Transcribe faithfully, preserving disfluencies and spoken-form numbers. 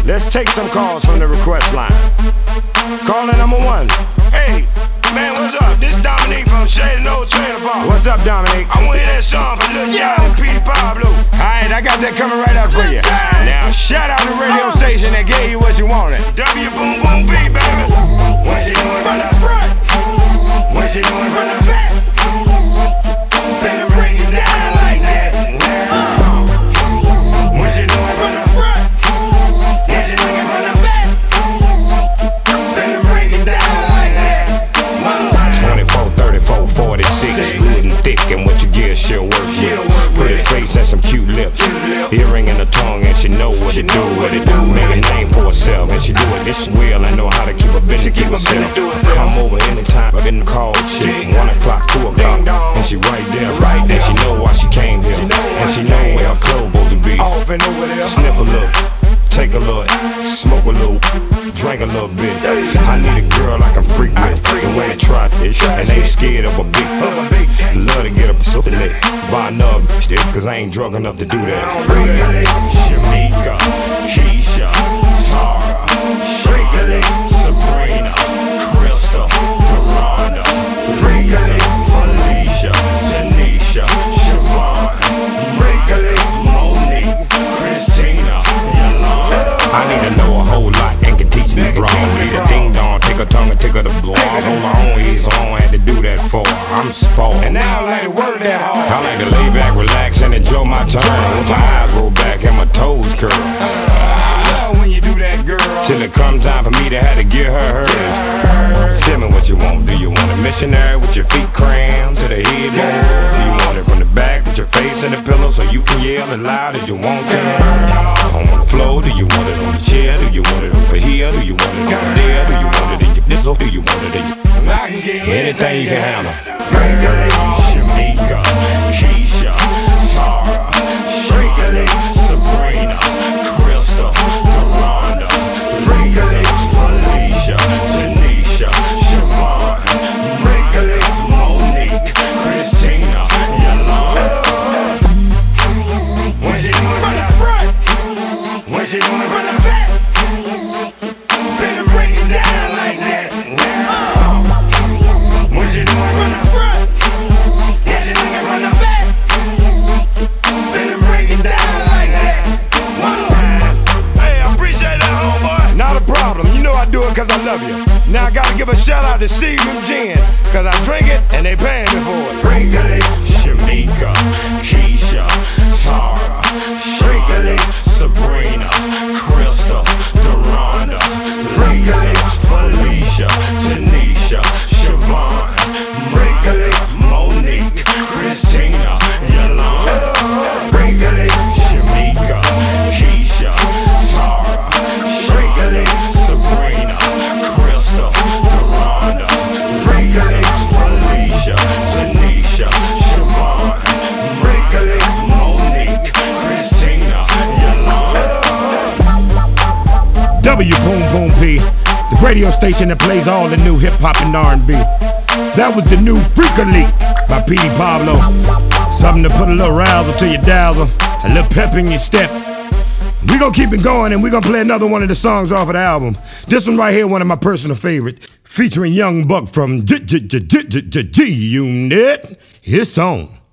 Let's take some calls from the request line. Caller number one. Hey, man, what's up? This is Dominique from Shady Old Trailer Park. What's up, Dominique? I want to hear that song from Lil Yeah. Jon and Petey Pablo. Alright, I got that coming right up for you. Now, shout out the radio station that gave you what you wanted. W Boom Boom B, baby. What you doing from the front? What you doing from the back? Better break it down like that. What you doing from the front? What you doing from the back? Better break it down like that. twenty-four, thirty-four, forty-six, good and thick, and what you get she'll work with. Pretty face and some cute lips, earring in the tongue, and she know what it do, what it do. Make a name for herself, and she do it this well. I know how to keep a business, keep herself. Come over anytime, I've been called chick. One o'clock, two o'clock, and she right there, right there. And she know why she came here, and she know where her clothes supposed to be. Sniff a look, take a look, smoke a little, drink a little bit. I need a girl I can freak with, the way they try it, and ain't scared of a beat. Love to get up so lit, buy another stick, cause I ain't drunk enough to do that. Shamika, Keisha, Tara, Sabrina, Crystal, Rhonda, Felicia, Tanisha, Siobhan, Monique, Christina, Yolanda. I need to know a whole lot and can teach me wrong. Need a ding dong, take her tongue and take her to blow. I hold my own ears on, had to do that for her. I'm spoiled. And now I like to work that hard. I like to lay back, relax, and enjoy my time. With my eyes roll back and my toes curl. I love when you do that, girl. Till it comes time for me to have to give her hers. Tell me what you want. Do you want a missionary with your feet crammed to the headboard? Do you want it from the back with your face in the pillow so you can yell as loud as you want to? On the floor, do you want it on the chair? Do you want it over here? Do you want it over there? Do you want it in your nizzle? Do you want it in your... Anything you can handle. Shamika, Keisha, Tara, Sabrina, Crystal, Rhonda, Felicia, Tanisha, Siobhan, Monique, Christina, Yolanda. What you doing from the front? What you doing from the back? Better break it down like that. What you doing from the front? What you doing from the back? Better break it down like that. Hey, I appreciate that, homeboy. Not a problem, you know I do it cause I love you. Now I gotta give a shout out to Seagram Gin, cause I drink it and they paying me for it. Shamika, Keisha, Tara, Sabrina, Crystal, Rhonda, Felicia, Tanisha, Siobhan, Monique, Christina, Yolanda. Shamika, Keisha, Tara, Sabrina, Crystal, Rhonda, Felicia, Tanisha, Siobhan, Monique, Christina, Yolanda. W Boom Boom P, the radio station that plays all the new hip hop and R and B. That was the new Freaker Leak by Petey Pablo. Something to put a little razzle to your dazzle, a little pep in your step. We gonna keep it going and we gonna play another one of the songs off of the album. This one right here, one of my personal favorites, featuring Young Buck from G-Unit. His song.